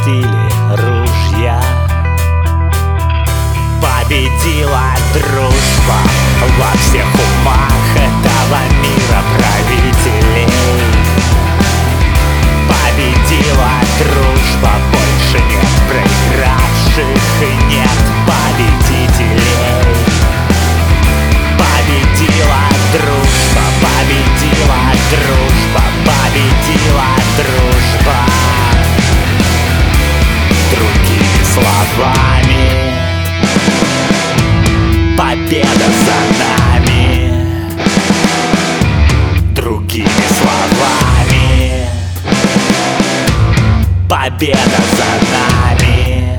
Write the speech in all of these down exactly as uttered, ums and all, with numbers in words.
опустили ружья. Победила дружба во всех умах этого мира правителей. Победила дружба, больше нет проигравших и нет победителей. Победила дружба, победила дружба, победила дружба. Другими словами, победа за нами. Другими словами, победа за нами.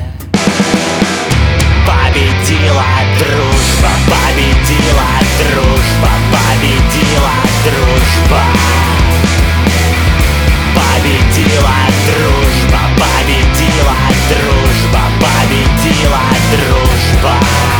Победила дружба, победила дружба, победила дружба. Победила дружба, победила дружба, победила дружба.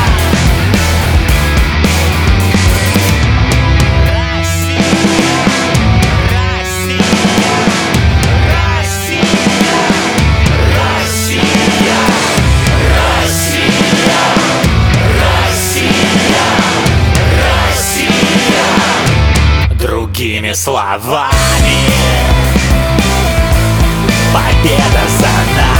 Другими словами, победа за нами.